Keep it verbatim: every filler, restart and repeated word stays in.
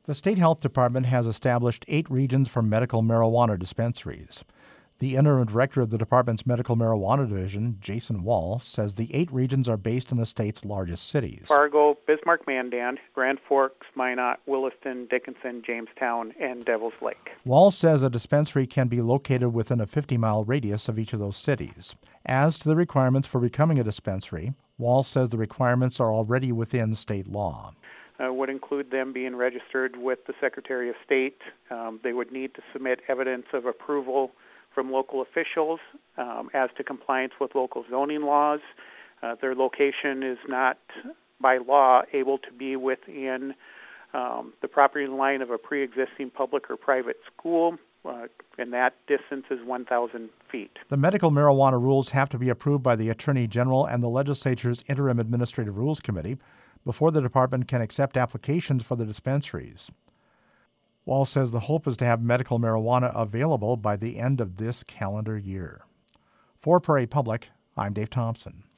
The State Health Department has established eight regions for medical marijuana dispensaries. The interim director of the department's medical marijuana division, Jason Wall, says the eight regions are based in the state's largest cities. Fargo, Bismarck, Mandan, Grand Forks, Minot, Williston, Dickinson, Jamestown, and Devil's Lake. Wall says a dispensary can be located within a fifty-mile radius of each of those cities. As to the requirements for becoming a dispensary, Wall says the requirements are already within state law. Uh, would include them being registered with the Secretary of State. Um, they would need to submit evidence of approval from local officials um, as to compliance with local zoning laws. Uh, their location is not, by law, able to be within um, the property line of a pre-existing public or private school, uh, and that distance is one thousand feet. The medical marijuana rules have to be approved by the Attorney General and the Legislature's Interim Administrative Rules Committee before the department can accept applications for the dispensaries. Wall says the hope is to have medical marijuana available by the end of this calendar year. For Prairie Public, I'm Dave Thompson.